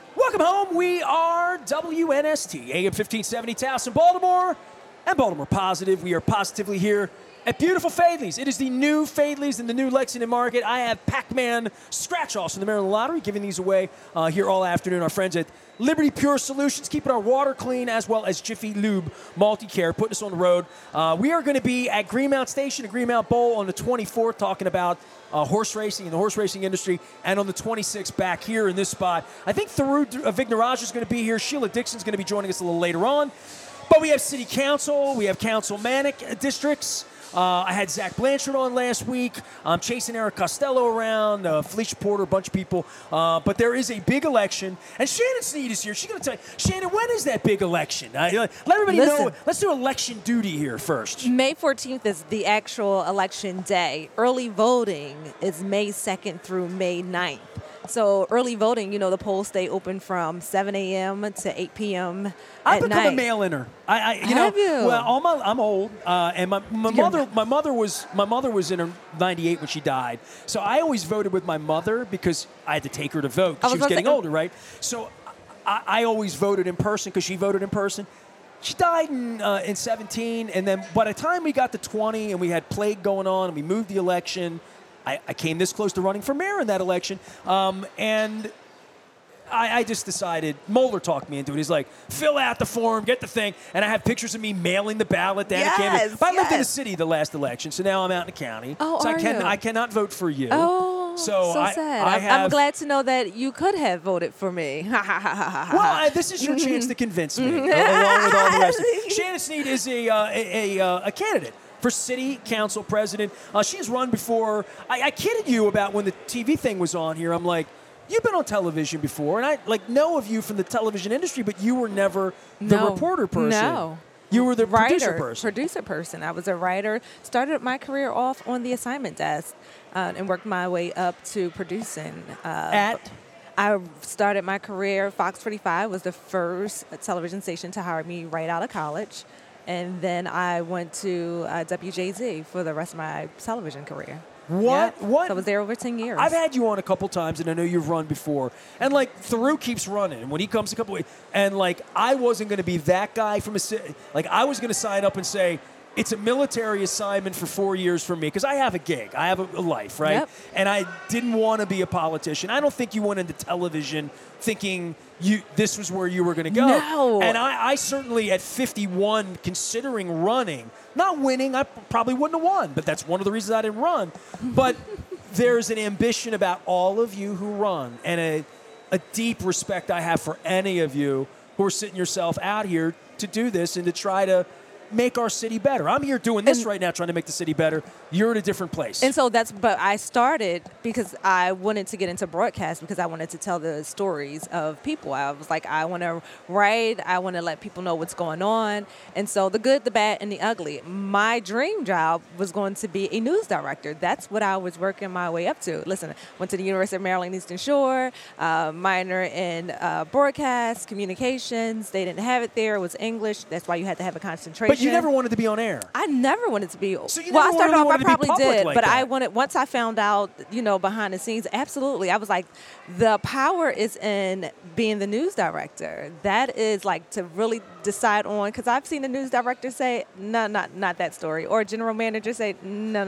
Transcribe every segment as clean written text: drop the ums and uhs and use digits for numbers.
Welcome home. We are WNST, AM 1570, Towson, Baltimore, and Baltimore Positive. We are positively here at beautiful Fadley's. It is the new Fadley's in the new Lexington Market. I have Pac-Man scratch-offs from the Maryland Lottery, giving these away here all afternoon. Our friends at Liberty Pure Solutions, keeping our water clean, as well as Jiffy Lube Multi-Care, putting us on the road. We are going to be at Greenmount Station, at Greenmount Bowl on the 24th, talking about horse racing and the horse racing industry, and on the 26th back here in this spot. I think Tharu Vigneraj is going to be here. Sheila Dixon's going to be joining us a little later on. But we have City Council, we have Councilmanic districts. I had Zach Blanchard on last week. I'm chasing Eric Costello around, Felicia Porter, a bunch of people. But there is a big election. And Shannon Sneed is here. She's going to tell you, Shannon, when is that big election? Let everybody know. Let's do election duty here first. May 14th is the actual election day. Early voting is May 2nd through May 9th. So early voting, the polls stay open from 7 a.m. to 8 p.m. at I've night. become a mail-inner. Have you? Well, I'm old, and my mother was in her 98 when she died. So I always voted with my mother because I had to take her to vote. She was getting older, right? So I always voted in person because she voted in person. She died in 17, and then by the time we got to 20 and we had plague going on and we moved the election, I came this close to running for mayor in that election, and I just decided, Mulder talked me into it. He's like, fill out the form, get the thing, and I have pictures of me mailing the ballot down to Camden. But I lived in the city the last election, so now I'm out in the county. Oh, so you? I cannot vote for you. Oh, so sad. I'm glad to know that you could have voted for me. Well, this is your chance to convince me, along with all the rest of it. Shannon Sneed is a candidate for city council president. She has run before. I kidded you about when the TV thing was on here. I'm like, you've been on television before, and I know of you from the television industry, but you were never the reporter person. No. You were the producer person. I was a writer. Started my career off on the assignment desk and worked my way up to producing. I started my career, Fox 45 was the first television station to hire me right out of college. And then I went to WJZ for the rest of my television career. What? So I was there over 10 years. I've had you on a couple times, and I know you've run before. And, Tharu keeps running. And when he comes a couple weeks, and, I wasn't going to be that guy from a city. I was going to sign up and say, it's a military assignment for 4 years for me because I have a gig. I have a life, right? Yep. And I didn't want to be a politician. I don't think you went into television thinking this was where you were going to go. No. And I certainly, at 51, considering running, not winning, I probably wouldn't have won, but that's one of the reasons I didn't run. But there's an ambition about all of you who run and a deep respect I have for any of you who are sitting yourself out here to do this and to try to make our city better. I'm here doing this right now, trying to make the city better. You're in a different place. And so but I started because I wanted to get into broadcast because I wanted to tell the stories of people. I was like, I want to write. I want to let people know what's going on. And so the good, the bad, and the ugly. My dream job was going to be a news director. That's what I was working my way up to. Listen, went to the University of Maryland, Eastern Shore, minor in broadcast, communications. They didn't have it there. It was English. That's why you had to have a concentration. But you never wanted to be on air. I never wanted to be. So you I started off, I probably did, like but that. I wanted, once I found out, behind the scenes, absolutely. I was like, the power is in being the news director. That is to really decide on, because I've seen the news director say, no, not that story, or a general manager say, no.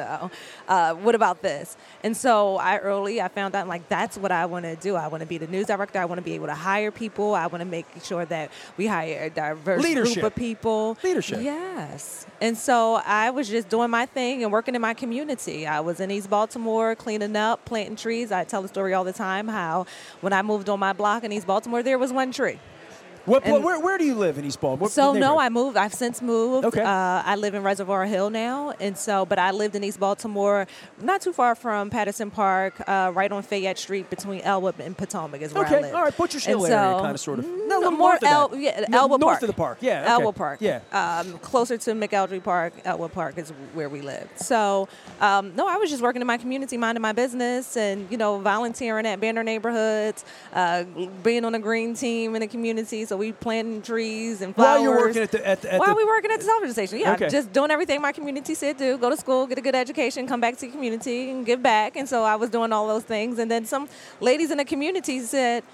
What about this? And so I found out, that's what I want to do. I want to be the news director. I want to be able to hire people. I want to make sure that we hire a diverse group of people. Leadership. Yes. And so I was just doing my thing and working in my community. I was in East Baltimore cleaning up, planting trees. I tell the story all the time how when I moved on my block in East Baltimore, there was one tree. Where do you live in East Baltimore? I moved. I've since moved. Okay. I live in Reservoir Hill now, but I lived in East Baltimore, not too far from Patterson Park, right on Fayette Street between Elwood and Potomac is where I live. All right, Butcher's Hill area, kind of, sort of. No, more Elwood Park. North of the park, yeah. Okay. Elwood Park. Yeah. Closer to McElderry Park, Elwood Park is where we live. So, I was just working in my community, minding my business, and volunteering at Banner Neighborhoods, being on a green team in the community. So we planting trees and flowers. While you're working While we working at the television station, yeah, okay. Just doing everything my community said do. Go to school, get a good education, come back to the community, and give back. And so I was doing all those things. And then some ladies in the community said,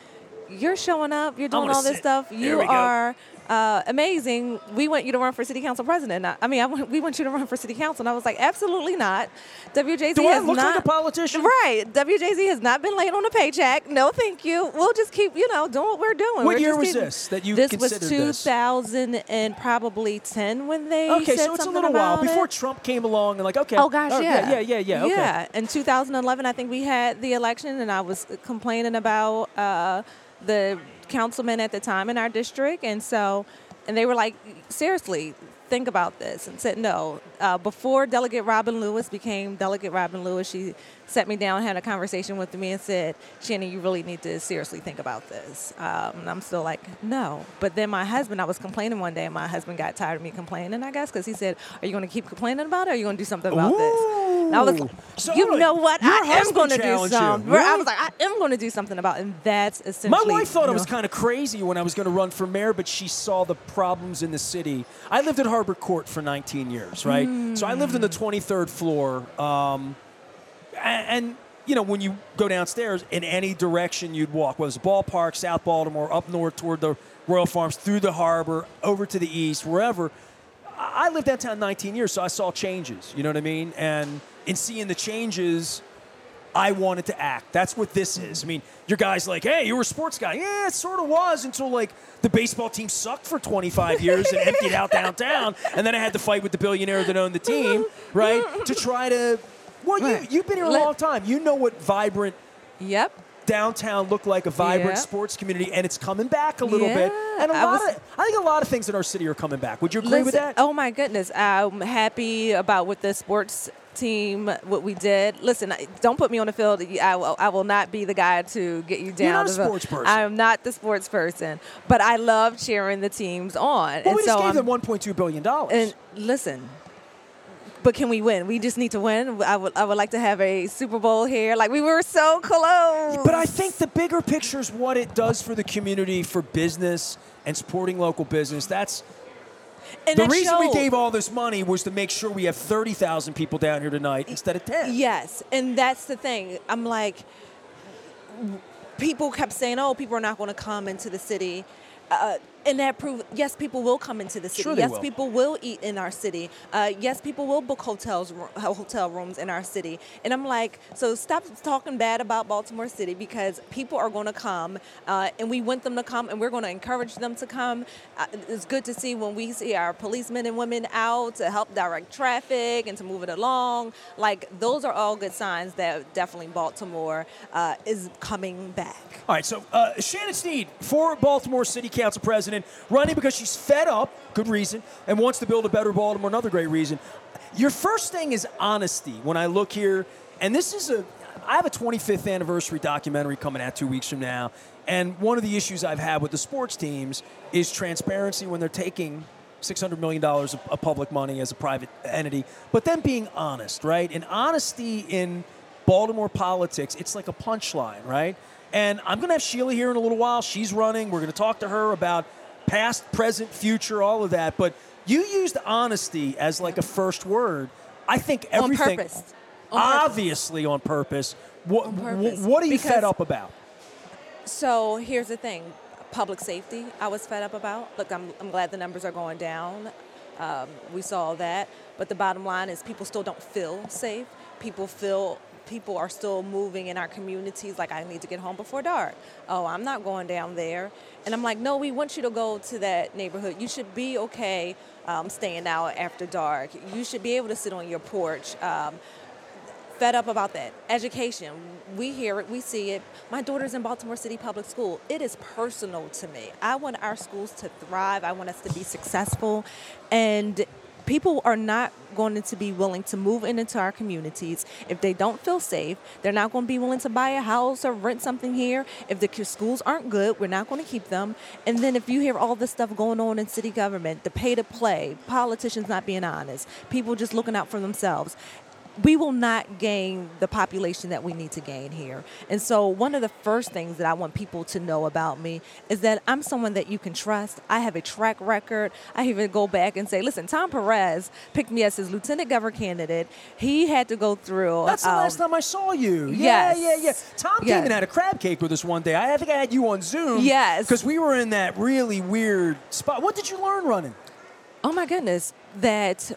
you're showing up. You're doing gonna all this sit. stuff. There You we go. are amazing. We want you to run for city council president. We want you to run for city council. And I was like, absolutely not. WJZ Do I has look not, like a politician? Right. WJZ has not been late on a paycheck. No, thank you. We'll just keep, doing what we're doing. What We're year just was keeping- this that you This was considered this? 2000 and probably 10 when they Okay, said so it's a something little while about before it. Trump came along and like, okay. Oh gosh, oh, yeah. Yeah. Okay. Yeah, in 2011, I think we had the election, and I was complaining about the councilman at the time in our district, and they were like, seriously, think about this, and said no. Before Delegate Robin Lewis became Delegate Robin Lewis, she sat me down, had a conversation with me, and said, Shannon, you really need to seriously think about this. And I'm still like, no. But then my husband, I was complaining one day, and my husband got tired of me complaining, I guess, because he said, are you going to keep complaining about it, or are you going to do something about this? And I was like, So, you know what? your I am husband going to do challenged you. something. Really? I was like, I am going to do something about it. And that's essentially. My wife thought it was kind of crazy when I was going to run for mayor, but she saw the problems in the city. I lived at Harbor Court for 19 years, right? So I lived on the 23rd floor. And when you go downstairs, in any direction you'd walk, whether it's Ballpark, South Baltimore, up north toward the Royal Farms, through the harbor, over to the east, wherever. I lived downtown 19 years, so I saw changes, you know what I mean? And in seeing the changes, I wanted to act. That's what this is. I mean, your guy's like, hey, you were a sports guy. Yeah, it sort of was until, like, the baseball team sucked for 25 years and emptied out downtown. And then I had to fight with the billionaire that owned the team, right, to try to – well, Right. you've been here a long time. You know what vibrant Yep. downtown looked like, a vibrant Yeah. sports community, and it's coming back a little bit. Yeah, And I I think a lot of things in our city are coming back. Would you agree with that? Oh my goodness, I'm happy about what the sports team, what we did. Listen, don't put me on the field. I will not be the guy to get you down. You're not a the field. sports person. I am not the sports person, but I love cheering the teams on. Well, and we so just gave them $1.2 billion. And listen. But can we win? We just need to win. I would like to have a Super Bowl here. Like, we were so close. But I think the bigger picture is what it does for the community, for business and supporting local business. That's And the that reason we showed. gave all this money was to make sure we have 30,000 people down here tonight instead of 10. Yes, and that's the thing. I'm like, people kept saying, oh, people are not going to come into the city. And that proved, yes, people will come into the city. Sure they yes, will. people will eat in our city. Yes, people will book hotel rooms in our city. And I'm like, so stop talking bad about Baltimore City, because people are going to come, and we want them to come, and we're going to encourage them to come. It's good to see when we see our policemen and women out to help direct traffic and to move it along. Like, those are all good signs that definitely Baltimore is coming back. All right, so Shannon Sneed, for Baltimore City Council President, running because she's fed up, good reason, and wants to build a better Baltimore, another great reason. Your first thing is honesty. When I look here, and I have a 25th anniversary documentary coming out 2 weeks from now, and one of the issues I've had with the sports teams is transparency when they're taking $600 million of public money as a private entity, but then being honest, right? And honesty in Baltimore politics, it's like a punchline, right? And I'm going to have Sheila here in a little while. She's running. We're going to talk to her about past, present, future, all of that. But you used honesty as like a first word. I think everything. On purpose. Obviously on purpose. On purpose. What are you Because- fed up about? So here's the thing. Public safety, I was fed up about. Look, I'm glad the numbers are going down. We saw that. But the bottom line is people still don't feel safe. People are still moving in our communities like, I need to get home before dark. Oh, I'm not going down there. And I'm like, no, we want you to go to that neighborhood. You should be okay staying out after dark. You should be able to sit on your porch. Fed up about that. Education, we hear it, we see it. My daughter's in Baltimore City Public School. It is personal to me. I want our schools to thrive. I want us to be successful. And people are not going to be willing to move into our communities if they don't feel safe. They're not going to be willing to buy a house or rent something here. If the schools aren't good, we're not going to keep them. And then if you hear all this stuff going on in city government, the pay to play, politicians not being honest, people just looking out for themselves, we will not gain the population that we need to gain here. And so one of the first things that I want people to know about me is that I'm someone that you can trust. I have a track record. I even go back and say, listen, Tom Perez picked me as his lieutenant governor candidate. He had to go through. That's the last time I saw you. Yes. Yeah. Tom came and had a crab cake with us one day. I think I had you on Zoom. Yes. Because we were in that really weird spot. What did you learn running? Oh, my goodness. That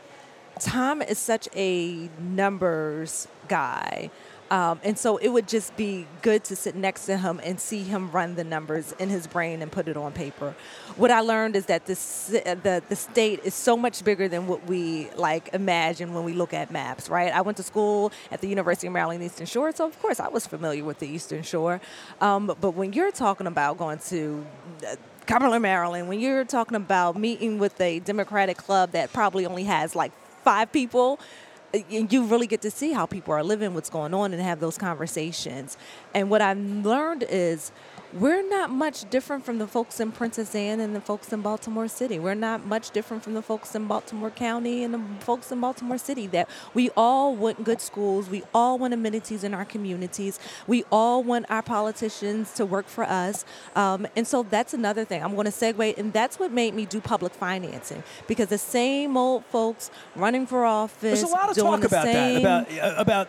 Tom is such a numbers guy. And so it would just be good to sit next to him and see him run the numbers in his brain and put it on paper. What I learned is that the state is so much bigger than what we imagine when we look at maps, right? I went to school at the University of Maryland Eastern Shore, so of course I was familiar with the Eastern Shore. But when you're talking about going to Cumberland, Maryland, when you're talking about meeting with a Democratic club that probably only has 5 people, you really get to see how people are living, what's going on, and have those conversations. And what I've learned is we're not much different from the folks in Princess Anne and the folks in Baltimore City. We're not much different from the folks in Baltimore County and the folks in Baltimore City, that we all want good schools. We all want amenities in our communities. We all want our politicians to work for us. And so that's another thing. I'm going to segue, and that's what made me do public financing, because the same old folks running for office. There's a lot of talk about that, about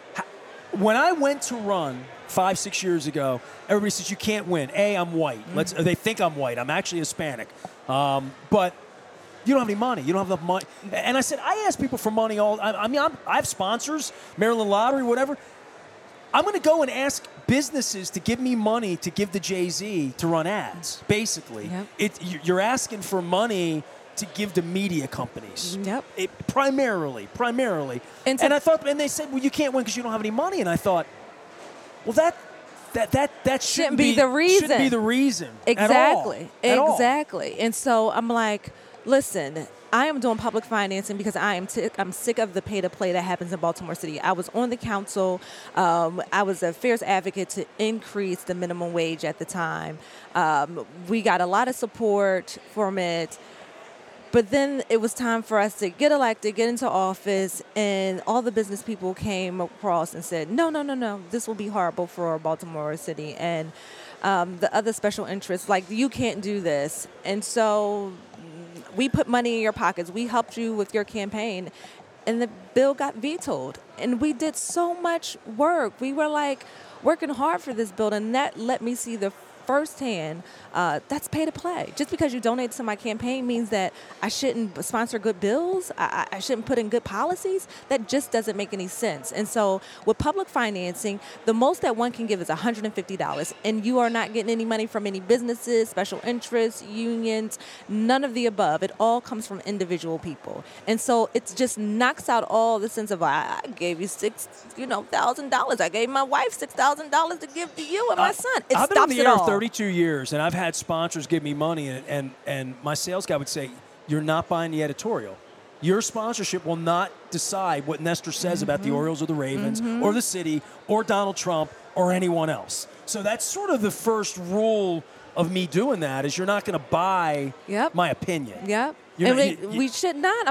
when I went to run 5-6 years ago, everybody says you can't win. I'm white. They think I'm white. I'm actually Hispanic. But you don't have any money. You don't have enough money. And I said, I ask people for money I have sponsors, Maryland Lottery, whatever. I'm going to go and ask businesses to give me money to give to Jay-Z to run ads, basically. Yep. You're asking for money to give to media companies. Yep. Primarily. And I thought, and they said, well, you can't win because you don't have any money. And I thought, well, that shouldn't be the reason. Shouldn't be the reason. Exactly. At all. Exactly. And so I'm like, listen, I am doing public financing because I'm sick of the pay-to-play that happens in Baltimore City. I was on the council. I was a fierce advocate to increase the minimum wage at the time. We got a lot of support from it. But then it was time for us to get elected, get into office, and all the business people came across and said, no, this will be horrible for Baltimore City. And the other special interests, you can't do this. And so we put money in your pockets. We helped you with your campaign. And the bill got vetoed. And we did so much work. We were working hard for this bill, and that let me see the firsthand, that's pay to play. Just because you donate to my campaign means that I shouldn't sponsor good bills. I shouldn't put in good policies. That just doesn't make any sense. And so with public financing, the most that one can give is $150. And you are not getting any money from any businesses, special interests, unions, none of the above. It all comes from individual people. And so it just knocks out all the sense of, I gave you $1,000. I gave my wife $6,000 to give to you and my son. It I've been stops in the it air all. 32 years, and I've had sponsors give me money, and my sales guy would say, you're not buying the editorial. Your sponsorship will not decide what Nestor says about the Orioles or the Ravens or the city or Donald Trump or anyone else. So that's sort of the first rule of me doing that, is you're not going to buy my opinion. Yep. We should not.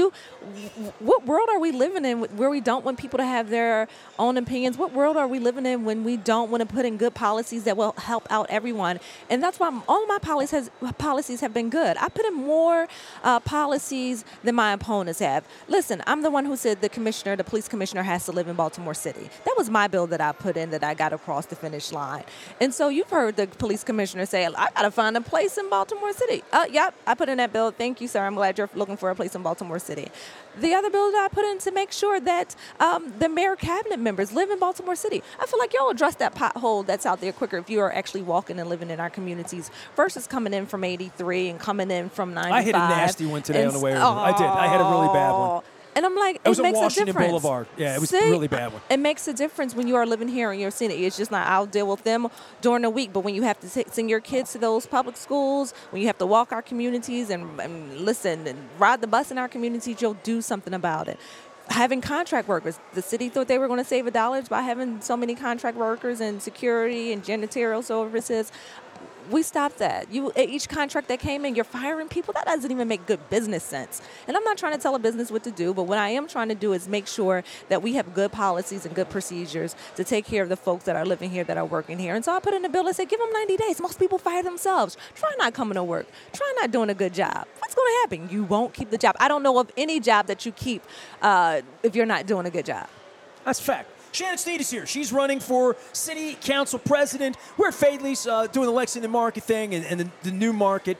What world are we living in where we don't want people to have their own opinions? What world are we living in when we don't want to put in good policies that will help out everyone? And that's why all of my policies have been good. I put in more policies than my opponents have. Listen, I'm the one who said the police commissioner has to live in Baltimore City. That was my bill that I put in, that I got across the finish line. And so you've heard the police commissioner say, I got to find a place in Baltimore City. Yep, I put in that bill. Thank you, sir. I'm glad you're looking for a place in Baltimore City. The other bill that I put in to make sure that the mayor cabinet members live in Baltimore City. I feel like y'all address that pothole that's out there quicker if you are actually walking and living in our communities versus coming in from 83 and coming in from 95. I hit a nasty one today on the way over. I did. I had a really bad one. And I'm like, it was makes a Washington difference. Boulevard. Yeah, it was a really bad one. It makes a difference when you are living here and you're seeing it. It's just not, I'll deal with them during the week. But when you have to send your kids to those public schools, when you have to walk our communities and listen and ride the bus in our communities, you'll do something about it. Having contract workers. The city thought they were going to save $1 by having so many contract workers and security and janitorial services. We stopped that. Each contract that came in, you're firing people. That doesn't even make good business sense. And I'm not trying to tell a business what to do, but what I am trying to do is make sure that we have good policies and good procedures to take care of the folks that are living here, that are working here. And so I put in a bill and said, give them 90 days. Most people fire themselves. Try not coming to work. Try not doing a good job. What's going to happen? You won't keep the job. I don't know of any job that you keep if you're not doing a good job. That's a fact. Shannon Sneed is here. She's running for city council president. We're at Fadley's doing the Lexington Market thing and the new market.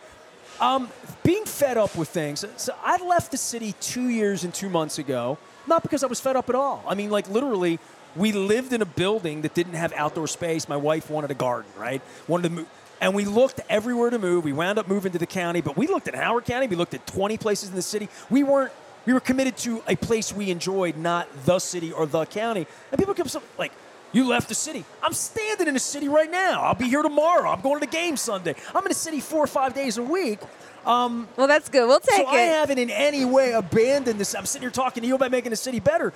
Being fed up with things. So I left the city 2 years and 2 months ago, not because I was fed up at all. I mean, like literally, we lived in a building that didn't have outdoor space. My wife wanted a garden, right? Wanted to move. And we looked everywhere to move. We wound up moving to the county, but we looked at Howard County. We looked at 20 places in the city. We were committed to a place we enjoyed, not the city or the county. And people come like, you left the city. I'm standing in the city right now. I'll be here tomorrow. I'm going to the game Sunday. I'm in the city 4 or 5 days a week. Well, that's good. We'll take it. So I haven't in any way abandoned this. I'm sitting here talking to you about making the city better.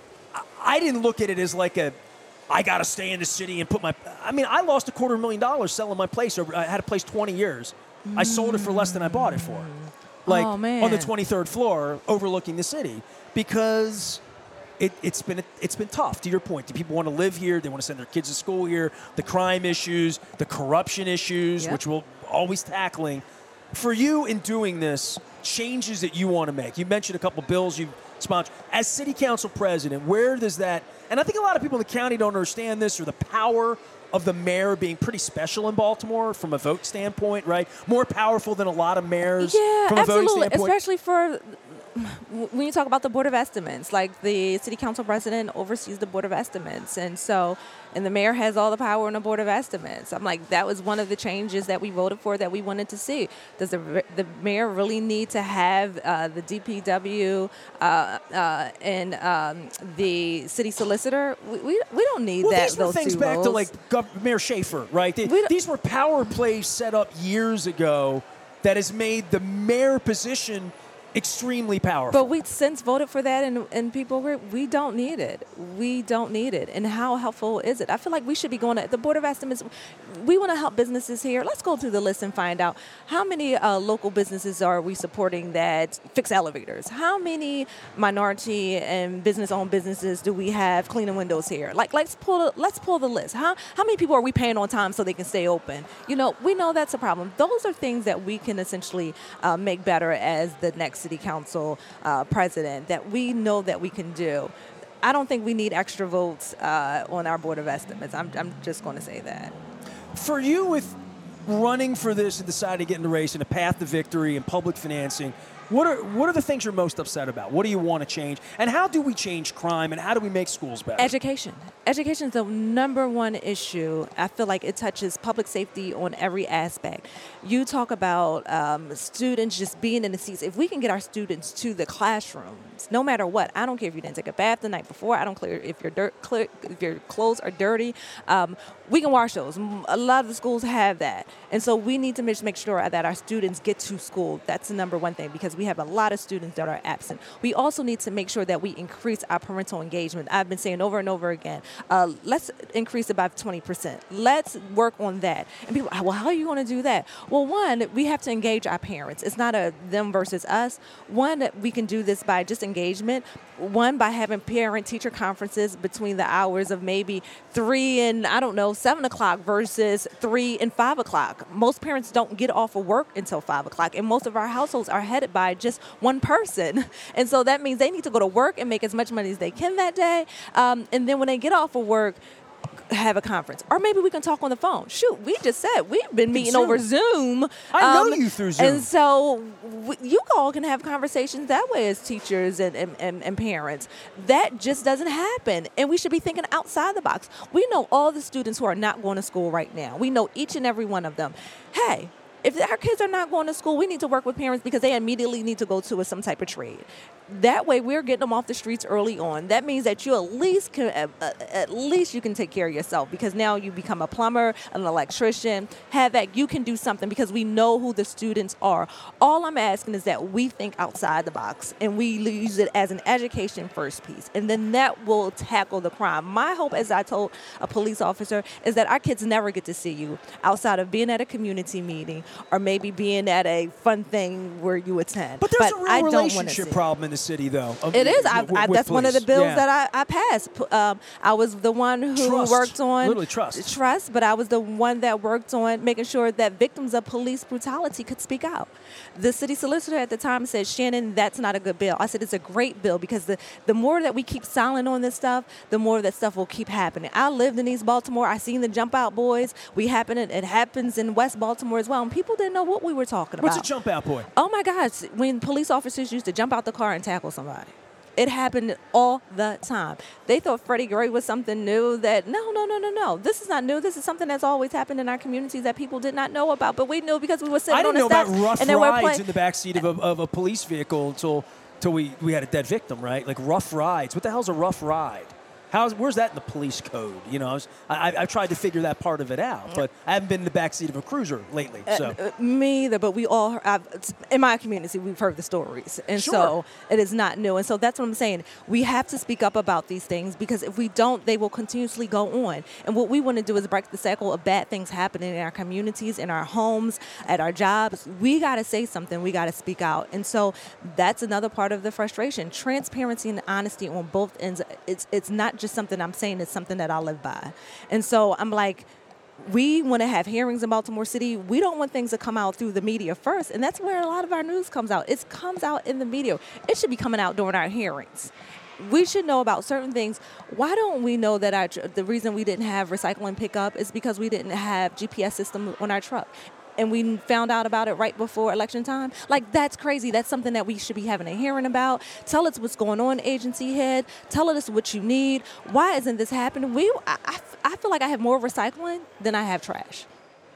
I didn't look at it as like I got to stay in the city and I lost $250,000 selling my place. I had a place 20 years. I sold it for less than I bought it for. Like on the 23rd floor overlooking the city because it's been tough, to your point. Do people want to live here? They want to send their kids to school here. The crime issues, the corruption issues, which we're always tackling. For you in doing this, changes that you want to make. You mentioned a couple bills you've sponsored. As city council president, where does that, and I think a lot of people in the county don't understand this, or the power of the mayor being pretty special in Baltimore from a vote standpoint, right? More powerful than a lot of mayors from a voting standpoint. Especially for when you talk about the Board of Estimates, like the city council president oversees the Board of Estimates. And the mayor has all the power in the Board of Estimates. I'm like, that was one of the changes that we voted for that we wanted to see. Does the mayor really need to have the DPW and the city solicitor? We don't need that. These were things back to like Mayor Schaefer, right? These were power plays set up years ago that has made the mayor position extremely powerful. But we since voted for that, and people we don't need it. We don't need it. And how helpful is it? I feel like we should be going to the Board of Estimates. We want to help businesses here. Let's go through the list and find out how many local businesses are we supporting that fix elevators? How many minority and business-owned businesses do we have cleaning windows here? Like, let's pull the list. How many people are we paying on time so they can stay open? We know that's a problem. Those are things that we can essentially make better as the next city council president, that we know that we can do. I don't think we need extra votes on our Board of Estimates. I'm just going to say that. For you, with running for this and deciding to get in the race and a path to victory and public financing, what are the things you're most upset about? What do you want to change? And how do we change crime, and how do we make schools better? Education. Education is the number one issue. I feel like it touches public safety on every aspect. You talk about students just being in the seats. If we can get our students to the classrooms, no matter what, I don't care if you didn't take a bath the night before, I don't care if your clothes are dirty, we can wash those. A lot of the schools have that. And so we need to make sure that our students get to school. That's the number one thing, because we have a lot of students that are absent. We also need to make sure that we increase our parental engagement. I've been saying over and over again, let's increase it by 20%. Let's work on that. And people, well, how are you going to do that? Well, one, we have to engage our parents. It's not a them versus us. One, we can do this by just engagement. One, by having parent-teacher conferences between the hours of maybe 3 and, 7 o'clock versus 3 and 5 o'clock. Most parents don't get off of work until 5 o'clock, and most of our households are headed by just one person. And so that means they need to go to work and make as much money as they can that day. And then when they get off of work, have a conference. Or maybe we can talk on the phone. Shoot, we just said we've been meeting over Zoom. I know you through Zoom. And so you all can have conversations that way as teachers and parents. That just doesn't happen. And we should be thinking outside the box. We know all the students who are not going to school right now. We know each and every one of them. Hey, If our kids are not going to school, we need to work with parents because they immediately need to go to some type of trade. That way, we're getting them off the streets early on. That means that you at least you can take care of yourself, because now you become a plumber, an electrician, HVAC. You can do something because we know who the students are. All I'm asking is that we think outside the box and we use it as an education first piece, and then that will tackle the crime. My hope, as I told a police officer, is that our kids never get to see you outside of being at a community meeting or maybe being at a fun thing where you attend. But there's a real relationship problem in the city, though. It is. That's one of the bills Yeah. that I passed. I was the one who worked on literally trust, but I was the one that worked on making sure that victims of police brutality could speak out. The city solicitor at the time said, "Shannon, that's not a good bill." I said, "It's a great bill, because the more that we keep silent on this stuff, the more that stuff will keep happening." I lived in East Baltimore. I seen the Jump Out Boys. It happens in West Baltimore as well, and people didn't know what we were talking about. What's a Jump Out Boy? Oh my gosh, when police officers used to jump out the car and tackle somebody. It happened all the time. They thought Freddie Gray was something new. That no. This is not new. This is something that's always happened in our communities that people did not know about, but we knew because we were sitting on the steps. I didn't know about and they rough were rides in the backseat of a police vehicle until we had a dead victim, right? Like rough rides. What the hell's a rough ride? Where's that in the police code? You know, I tried to figure that part of it out, but I haven't been in the backseat of a cruiser lately. So me either, but we all in my community, we've heard the stories, and so it is not new. And so that's what I'm saying. We have to speak up about these things, because if we don't, they will continuously go on. And what we want to do is break the cycle of bad things happening in our communities, in our homes, at our jobs. We got to say something. We got to speak out. And so that's another part of the frustration. Transparency and honesty on both ends. It's not just something I'm saying, it's something that I live by. And so I'm like, we want to have hearings in Baltimore City. We don't want things to come out through the media first. And that's where a lot of our news comes out. It comes out in the media. It should be coming out during our hearings. We should know about certain things. Why don't we know that the reason we didn't have recycling pickup is because we didn't have GPS system on our truck? And we found out about it right before election time. Like, that's crazy. That's something that we should be having a hearing about. Tell us what's going on, agency head. Tell us what you need. Why isn't this happening? I feel like I have more recycling than I have trash.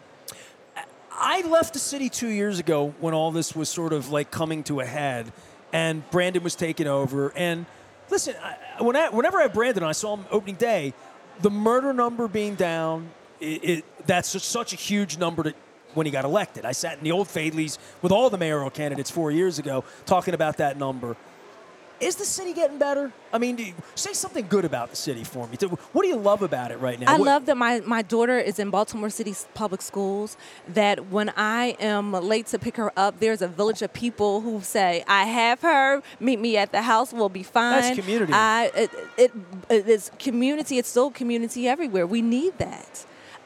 I left the city 2 years ago when all this was sort of like coming to a head, and Brandon was taking over. And listen, whenever I have Brandon, I saw him opening day, the murder number being down, that's just such a huge number when he got elected. I sat in the old Fadley's with all the mayoral candidates 4 years ago talking about that number. Is the city getting better? I mean, say something good about the city for me. What do you love about it right now? I love that my daughter is in Baltimore City public schools, that when I am late to pick her up, there's a village of people who say, "I have her, meet me at the house, we'll be fine." That's community. It is community. It's still community everywhere. We need that.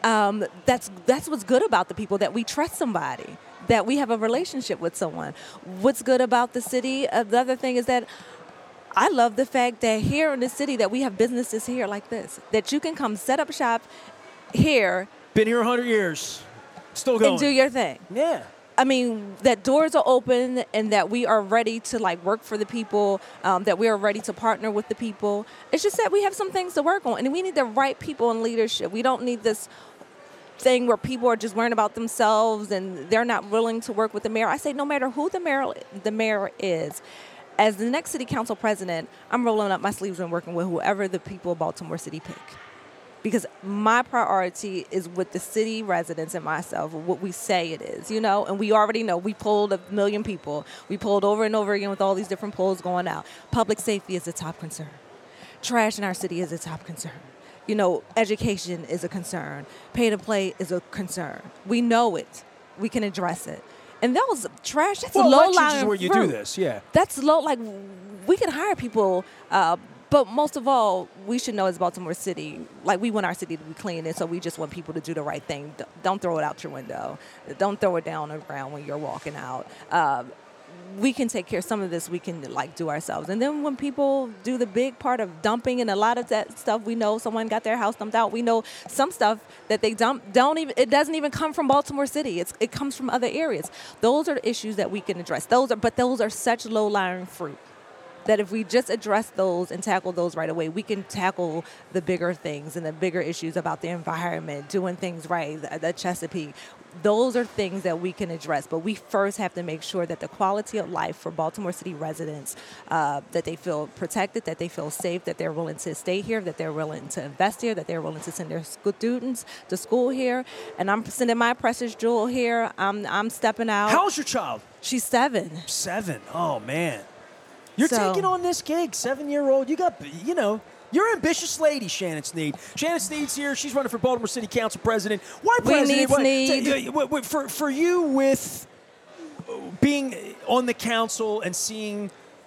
That's what's good about the people, that we trust somebody, that we have a relationship with someone. What's good about the city? The other thing is that I love the fact that here in the city that we have businesses here like this, that you can come set up shop here. Been here 100 years. Still going. And do your thing. Yeah. I mean, that doors are open and that we are ready to work for the people, that we are ready to partner with the people. It's just that we have some things to work on, and we need the right people in leadership. We don't need this thing where people are just worrying about themselves and they're not willing to work with the mayor. I say no matter who the mayor is, as the next city council president, I'm rolling up my sleeves and working with whoever the people of Baltimore City pick. Because my priority is with the city residents and myself, what we say it is, and we already know. We polled 1 million people. We polled over and over again with all these different polls going out. Public safety is a top concern. Trash in our city is a top concern. Education is a concern. Pay to play is a concern. We know it. We can address it. And that was trash. That's low lying elections is where you do this, yeah. That's low. We can hire people, but most of all, we should know as Baltimore City, we want our city to be clean, and so we just want people to do the right thing. Don't throw it out your window. Don't throw it down on the ground when you're walking out. We can take care of some of this. We can do ourselves. And then when people do the big part of dumping and a lot of that stuff, we know someone got their house dumped out. We know some stuff that they dump it doesn't even come from Baltimore City. It comes from other areas. Those are the issues that we can address. Those are such low-lying fruit. that if we just address those and tackle those right away, we can tackle the bigger things and the bigger issues about the environment, doing things right, the Chesapeake. Those are things that we can address, but we first have to make sure that the quality of life for Baltimore City residents, that they feel protected, that they feel safe, that they're willing to stay here, that they're willing to invest here, that they're willing to send their students to school here. And I'm sending my precious jewel here. I'm stepping out. How's your child? She's 7. 7. Oh, man. You're So- taking on this gig, 7-year-old. You're an ambitious lady, Shannon Sneed. Shannon Sneed's here. She's running for Baltimore City Council president. Why We president? need Sneed. For you, with being on the council and seeing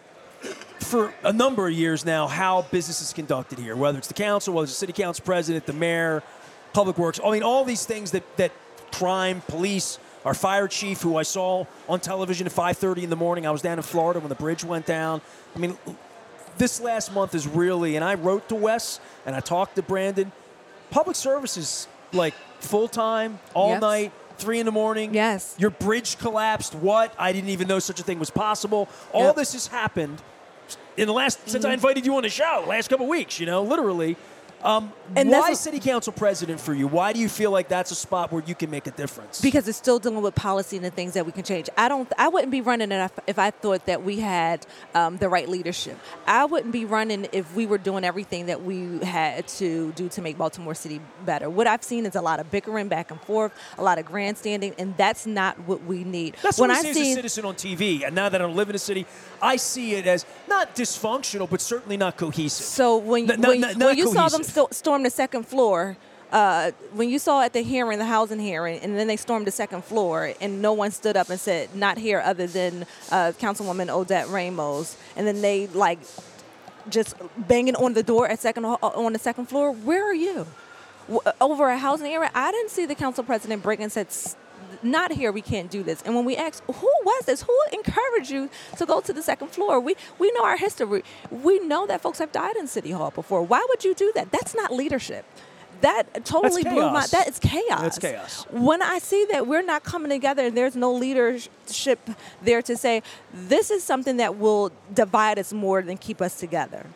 for a number of years now how business is conducted here, whether it's the council, whether it's the city council president, the mayor, public works. I mean, all these things that crime, police, our fire chief, who I saw on television at 5:30 in the morning. I was down in Florida when the bridge went down. I mean, this last month is really, and I wrote to Wes and I talked to Brandon. Public service is like full-time, all Yes. night, 3 in the morning. Yes. Your bridge collapsed. What? I didn't even know such a thing was possible. All Yep. this has happened in the since I invited you on the show, last couple of weeks, literally. And Why that's city council president for you? Why do you feel like that's a spot where you can make a difference? because it's still dealing with policy and the things that we can change. I wouldn't be running it if I thought that we had the right leadership. I wouldn't be running if we were doing everything that we had to do to make Baltimore City better. What I've seen is a lot of bickering back and forth, a lot of grandstanding, and that's not what we need. That's what I see as a citizen on TV. And now that I live in a city, I see it as not dysfunctional, but certainly not cohesive. So when Not you saw them cohesive. storm the second floor, when you saw at the hearing, the housing hearing, and then they stormed the second floor, and no one stood up and said, not here other than Councilwoman Odette Ramos, and then they just banging on the door on the second floor. Where are you? Over a housing area, I didn't see the council president break and said, not here, we can't do this. And when we asked, who was this? Who encouraged you to go to the second floor? We know our history. We know that folks have died in City Hall before. Why would you do that? That's not leadership. That totally blew my... That is chaos. That's chaos. When I see that we're not coming together and there's no leadership there to say, this is something that will divide us more than keep us together.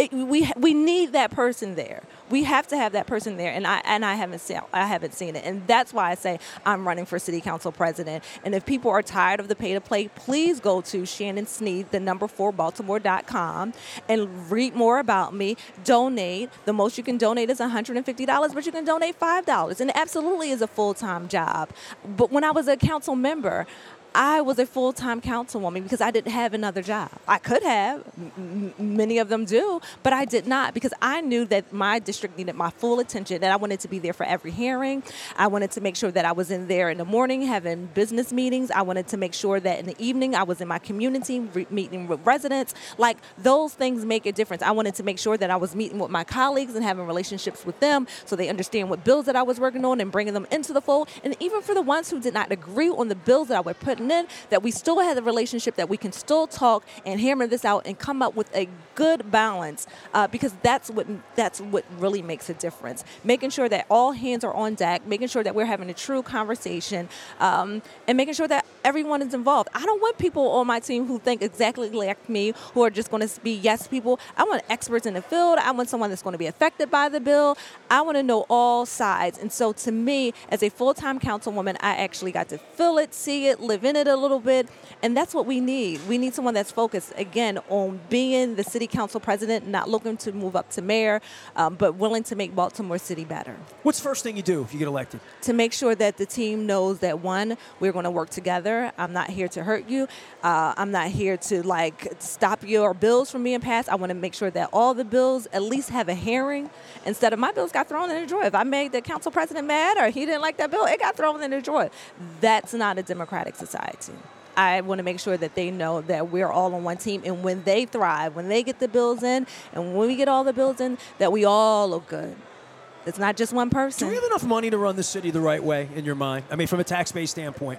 We need that person there. We have to have that person there, and I haven't seen it, and that's why I say I'm running for city council president. And if people are tired of the pay to play, please go to Shannon Sneed, 4Baltimore.com, and read more about me. Donate. The most you can donate is $150, but you can donate $5, and it absolutely is a full-time job. But when I was a council member, I was a full-time councilwoman because I didn't have another job. I could have. Many of them do, but I did not because I knew that my district needed my full attention, and I wanted to be there for every hearing. I wanted to make sure that I was in there in the morning having business meetings. I wanted to make sure that in the evening I was in my community meeting with residents. Like, those things make a difference. I wanted to make sure that I was meeting with my colleagues and having relationships with them so they understand what bills that I was working on and bringing them into the fold. And even for the ones who did not agree on the bills that I was putting in, that we still had a relationship, that we can still talk and hammer this out and come up with a good balance, because that's what really makes a difference. Making sure that all hands are on deck, making sure that we're having a true conversation, and making sure that everyone is involved. I don't want people on my team who think exactly like me, who are just going to be yes people. I want experts in the field. I want someone that's going to be affected by the bill. I want to know all sides. And so to me, as a full-time councilwoman, I actually got to feel it, see it, live in it a little bit. And that's what we need. We need someone that's focused, again, on being the city council president, not looking to move up to mayor, but willing to make Baltimore City better. What's the first thing you do if you get elected? To make sure that the team knows that, one, we're going to work together. I'm not here to hurt you. I'm not here to stop your bills from being passed. I want to make sure that all the bills at least have a hearing instead of my bills got thrown in the drawer. If I made the council president mad or he didn't like that bill, it got thrown in the drawer. That's not a democratic society. I want to make sure that they know that we're all on one team, and when they thrive, when they get the bills in, and when we get all the bills in, that we all look good. It's not just one person. Do we have enough money to run the city the right way, in your mind? I mean, from a tax-based standpoint.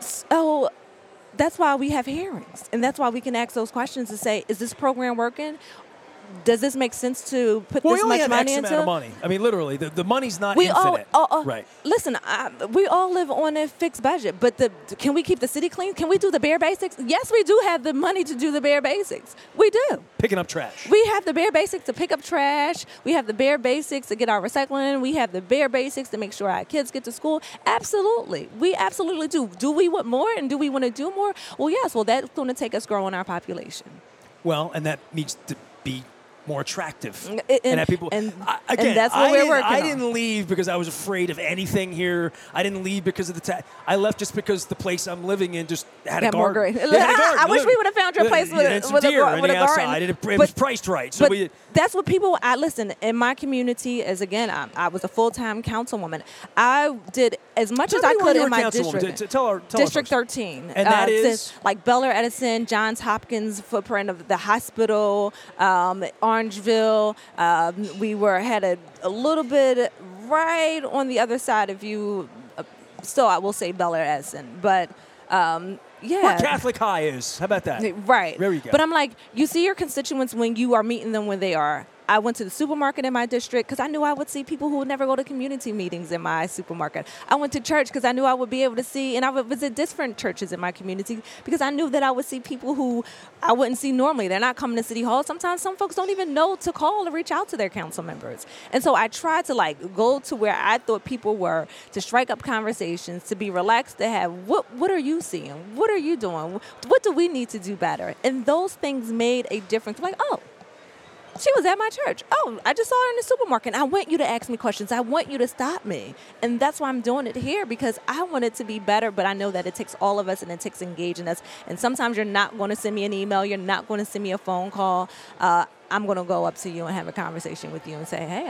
So that's why we have hearings, and that's why we can ask those questions to say, is this program working? does this make sense to put Well, this we only much have money X into? amount of money. I mean, literally, the money's not We all, infinite. right. Listen, we all live on a fixed budget, but can we keep the city clean? Can we do the bare basics? Yes, we do have the money to do the bare basics. We do. Picking up trash. We have the bare basics to pick up trash. We have the bare basics to get our recycling. We have the bare basics to make sure our kids get to school. Absolutely. We absolutely do. Do we want more and do we want to do more? Well, yes. Well, that's going to take us growing our population. Well, and that needs to be more attractive. And that people, and again, that's what we're working I on. didn't leave because I was afraid of anything here. I didn't leave because of the tax. I left just because the place I'm living in just had a more garden. green. It had a garden, I wish we would have found your place with and some a deer on with the a garden. outside. It was priced right. So but that's what people. Listen, in my community, as again, I was a full-time councilwoman. I did as much as I could in my district. Tell District 13, and that is like Bel Air, Edison, Johns Hopkins footprint of the hospital, Orangeville. We had a little bit right on the other side of you. Still, I will say Bel Air, Edison, but yeah. Where Catholic High is. How about that? Right. There you go. But I'm like, you see your constituents when you are meeting them when they are. I went to the supermarket in my district because I knew I would see people who would never go to community meetings in my supermarket. I went to church because I knew I would be able to see, and I would visit different churches in my community because I knew that I would see people who I wouldn't see normally. They're not coming to City Hall. Sometimes some folks don't even know to call or reach out to their council members. And so I tried to go to where I thought people were, to strike up conversations, to be relaxed, to have, what are you seeing? What are you doing? What do we need to do better? And those things made a difference. Like, oh, she was at my church. Oh, I just saw her in the supermarket. I want you to ask me questions. I want you to stop me. And that's why I'm doing it here, because I want it to be better, but I know that it takes all of us and it takes engaging us. And sometimes you're not going to send me an email. You're not going to send me a phone call. I'm going to go up to you and have a conversation with you and say, hey,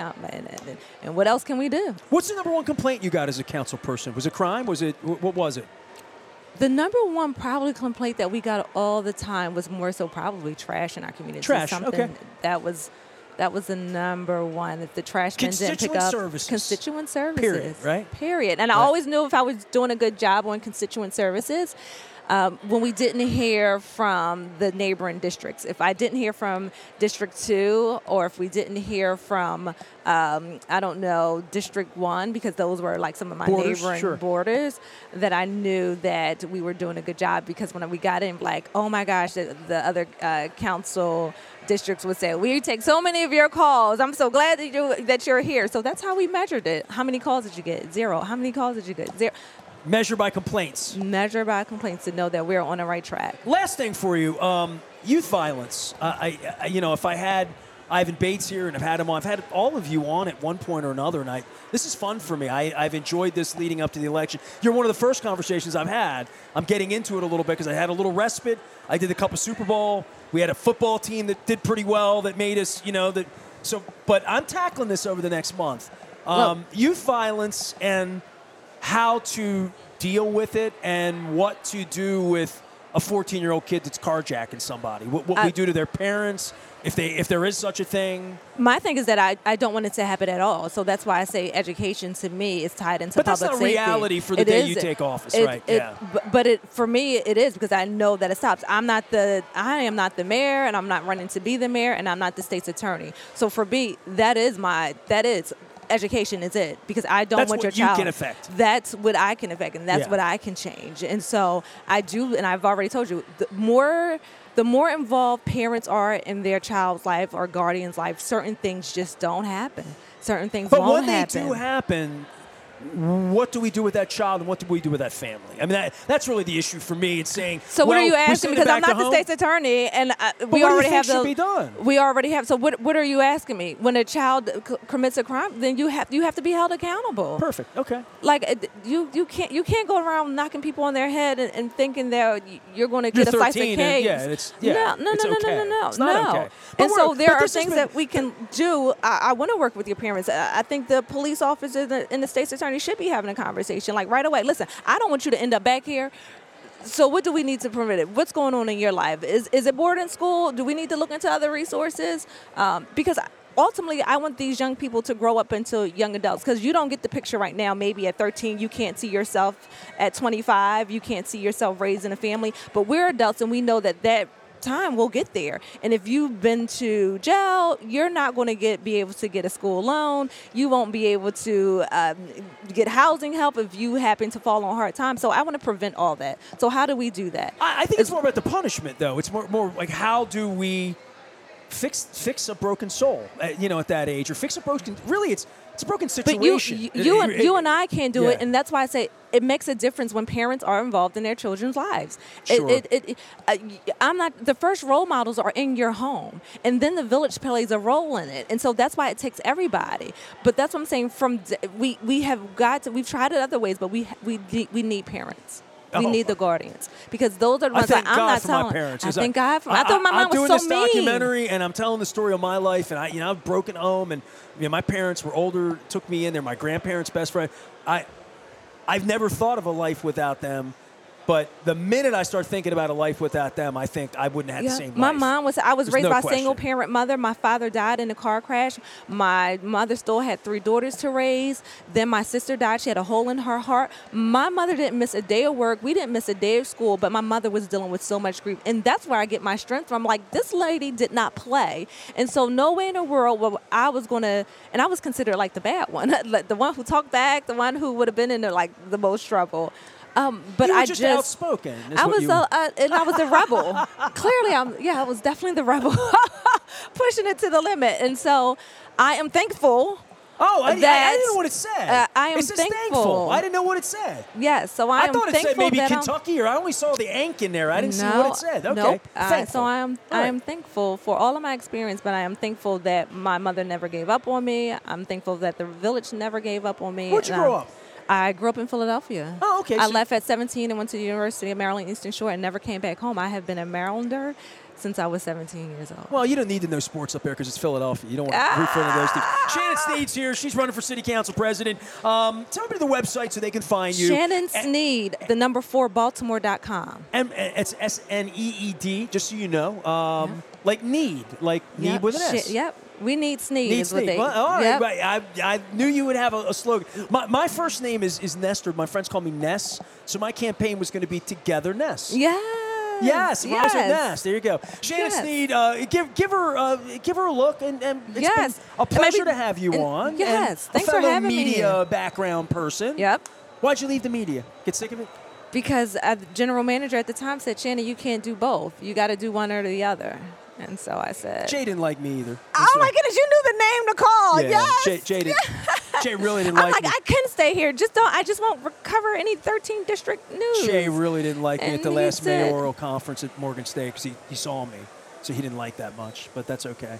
and what else can we do? What's the number one complaint you got as a council person? Was it crime? What was it? The number one probably complaint that we got all the time was more so probably trash in our community. Trash, okay. That was the number one. If the trash men didn't pick up constituent services. Period, right? Period. And I always knew if I was doing a good job on constituent services, when we didn't hear from the neighboring districts. If I didn't hear from District 2 or if we didn't hear from, District 1, because those were like some of my neighboring borders, that I knew that we were doing a good job, because when we got in, like, oh my gosh, the other council districts would say, we take so many of your calls. I'm so glad that you're here. So that's how we measured it. How many calls did you get? 0. How many calls did you get? 0. Measure by complaints. Measure by complaints to know that we're on the right track. Last thing for you, youth violence. If I had Ivan Bates here and I've had him on, I've had all of you on at one point or another, and this is fun for me. I've enjoyed this leading up to the election. You're one of the first conversations I've had. I'm getting into it a little bit because I had a little respite. I did the Cup of Super Bowl. We had a football team that did pretty well that made us, but I'm tackling this over the next month. Youth violence and how to deal with it and what to do with a 14-year-old kid that's carjacking somebody. What we do to their parents, if there is such a thing. My thing is that I don't want it to happen at all. So that's why I say education to me is tied into public safety. But that's not reality for the day you take office, right? But for me, it is, because I know that it stops. I am not the mayor, and I'm not running to be the mayor, and I'm not the state's attorney. So for me, education is it, because I don't want your child. That's what you can affect. That's what I can affect, and that's what I can change. And so I do, and I've already told you, the more involved parents are in their child's life or guardian's life, certain things just don't happen. Certain things won't happen. But when they do happen, what do we do with that child and what do we do with that family? I mean, that's really the issue for me. It's saying, so what are you asking? Because I'm not the state's attorney, and we already have should be done? We already have. So what are you asking me? When a child commits a crime, then you have to be held accountable. Perfect. Okay. Like you can't go around knocking people on their head and thinking that you're going to get a slice of cake. No. It's not okay. And so there are things that we can do. I want to work with your parents. I think the police officers and the state's attorney should be having a conversation, like, right away. Listen, I don't want you to end up back here. So what do we need to prevent it? What's going on in your life? Is it boarding school? Do we need to look into other resources? Because ultimately, I want these young people to grow up into young adults, because you don't get the picture right now. Maybe at 13, you can't see yourself. At 25, you can't see yourself raising a family. But we're adults, and we know that time, we'll get there. And if you've been to jail, you're not going to be able to get a school loan. You won't be able to get housing help if you happen to fall on hard times. So I want to prevent all that. So how do we do that? I think it's more about the punishment, though. It's more like, how do we fix a broken soul, at that age, or fix a broken. Really, it's a broken situation. But you and I can't do it, and that's why I say it makes a difference when parents are involved in their children's lives. Sure. I'm not. The first role models are in your home, and then the village plays a role in it, and so that's why it takes everybody. But that's what I'm saying. We've tried it other ways, but we need parents. We need the guardians, because those are the ones that I'm not telling. My parents. I thank God for my parents. I thought my mom was so mean. I'm doing this documentary, and I'm telling the story of my life, and I've broken home, and my parents were older, took me in. They're my grandparents' best friend. I've never thought of a life without them. But the minute I start thinking about a life without them, I think I wouldn't have had the same life. My mom I was raised by a question. single-parent mother. My father died in a car crash. My mother still had 3 daughters to raise. Then my sister died. She had a hole in her heart. My mother didn't miss a day of work. We didn't miss a day of school, but my mother was dealing with so much grief. And that's where I get my strength from. Like, this lady did not play. And so no way in the world where I was going to, and I was considered like the bad one, like the one who talked back, the one who would have been in the most trouble. But you were I just outspoken. I was a rebel. Clearly, I was definitely the rebel, pushing it to the limit. And so I am thankful. Oh, I didn't know what it said. I am thankful. I didn't know what it said. Yes, so I thought it said maybe Kentucky, or I only saw the ink in there. I didn't see what it said. Okay, nope. Thankful. So I am thankful for all of my experience, but I am thankful that my mother never gave up on me. I'm thankful that the village never gave up on me. Where'd you grow up? I grew up in Philadelphia. Oh, okay. I left at 17 and went to the University of Maryland Eastern Shore and never came back home. I have been a Marylander since I was 17 years old. Well, you don't need to know sports up there because it's Philadelphia. You don't want to root for any of those teams. Shannon Sneed's here. She's running for city council president. Tell me the website so they can find you. Shannon Sneed, 4 Baltimore.com. And it's SNEED, just so you know. Like need with an S. Yep. We need Sneed. Need Sneed. Well, all right. Right. I knew you would have a slogan. My first name is Nestor. My friends call me Ness. So my campaign was going to be Together Ness. Yeah. Yes, Rise with Ness. There you go. Shannon Sneed, give her a look, and it's been a pleasure to have you on. Yes, and thanks for having me. A fellow media background person. Yep. Why'd you leave the media? Get sick of it? Because the general manager at the time said, Shannon, you can't do both. You got to do one or the other. And so I said, Jay didn't like me either. Oh my goodness, you knew the name to call. Yeah, Yes. Jay really didn't like me. I couldn't stay here. I just won't cover any 13th district news. Jay really didn't like me And at the he last said- mayoral conference at Morgan State because he saw me. So he didn't like that much, but that's okay.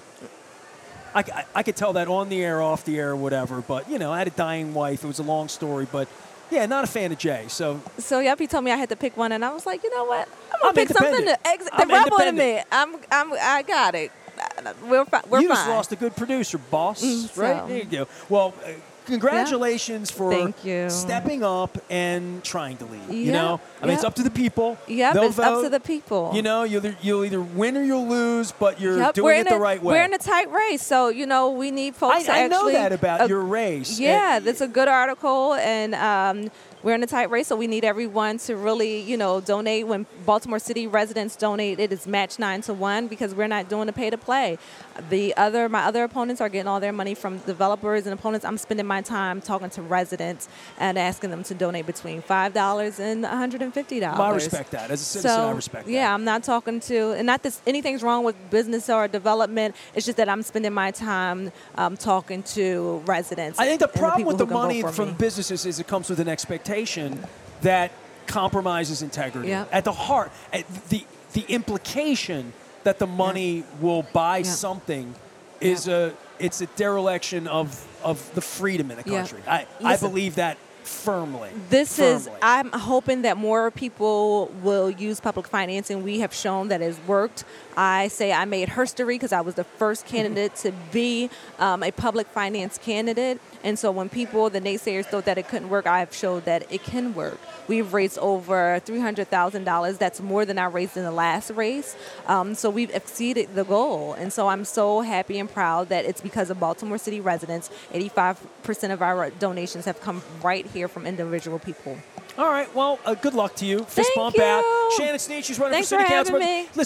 I could tell that on the air, off the air, whatever. But, I had a dying wife. It was a long story, but yeah, not a fan of Jay. So yep, he told me I had to pick one, and I was like, you know what? I'm gonna pick something to exit the I'm rebel in independent. me. I got it. We're fine. You just lost a good producer, boss. Right? So. There you go. Well, congratulations for Thank you. stepping up and trying to lead. Yeah, I mean, it's up to the people. Yep, They'll it's vote. up to the people. You'll either win or you'll lose, but you're doing we're it the right way. We're in a tight race, so we need folks to I actually. know that about your race. Yeah, that's a good article, and we're in a tight race, so we need everyone to really, donate. When Baltimore City residents donate, it is matched 9-1 because we're not doing the pay to play. My other opponents are getting all their money from developers and opponents. I'm spending my time talking to residents and asking them to donate between $5 and $150. Well, I respect that. As a citizen, I respect that. Yeah, I'm not talking to, and not that anything's wrong with business or development. It's just that I'm spending my time talking to residents. I think the and problem with the people who can money vote for from me. businesses is it comes with an expectation that compromises integrity. Yep. At the heart, the implication that the money will buy something is it's a dereliction of the freedom in the country. I believe that firmly. I'm hoping that more people will use public financing. We have shown that it's worked. I say I made history because I was the first candidate to be a public finance candidate. And so when the naysayers thought that it couldn't work, I have showed that it can work. We've raised over $300,000. That's more than I raised in the last race. So we've exceeded the goal. And so I'm so happy and proud that it's because of Baltimore City residents. 85% of our donations have come right here from individual people. All right. Well, good luck to you. Fist Thank bump you. out. Shannon Sneed, she's running Thanks for city for council. having me. Listen,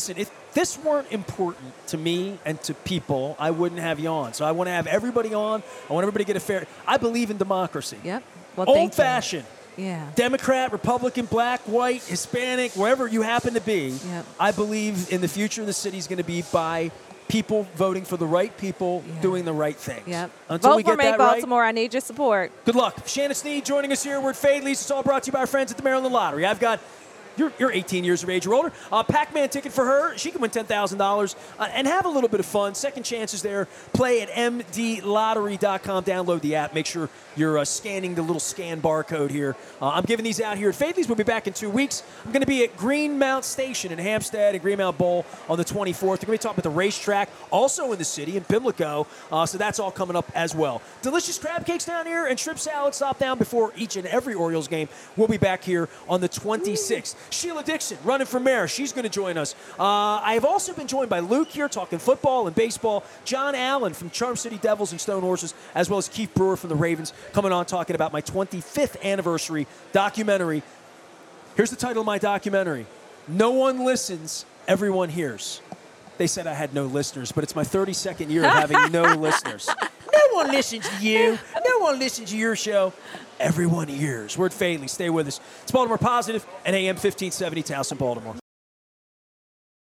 this weren't important to me and to people, I wouldn't have you on. So I want to have everybody on. I want everybody to get a fair. I believe in democracy. Yep. Well, thank you. Old-fashioned. Yeah. Democrat, Republican, black, white, Hispanic, wherever you happen to be. Yep. I believe in the future of the city is going to be by people voting for the right people, doing the right things. Yep. Until Vote we for get Make that right, Baltimore. I need your support. good luck. Shannon Sneed joining us here. We're at Fadley's. It's all brought to you by our friends at the Maryland Lottery. I've got, you're 18 years of age or older. Pac-Man ticket for her. She can win $10,000 and have a little bit of fun. Second chances there. Play at mdlottery.com. Download the app. Make sure you're scanning the little scan barcode here. I'm giving these out here at Fadley's. We'll be back in 2 weeks. I'm going to be at Greenmount Station in Hampstead and Greenmount Bowl on the 24th. We're going to be talking about the racetrack, also in the city, in Pimlico. So that's all coming up as well. Delicious crab cakes down here and shrimp salad. Stop down before each and every Orioles game. We'll be back here on the 26th. Sheila Dixon, running for mayor. She's going to join us. I have also been joined by Luke here, talking football and baseball. John Allen from Charm City Devils and Stone Horses, as well as Keith Brewer from the Ravens, coming on talking about my 25th anniversary documentary. Here's the title of my documentary. No one listens, everyone hears. They said I had no listeners, but it's my 32nd year of having no listeners. No one listens to you. No one listens to your show. Everyone hears. We're at Fadley. Stay with us. It's Baltimore Positive and AM 1570 Towson, Baltimore.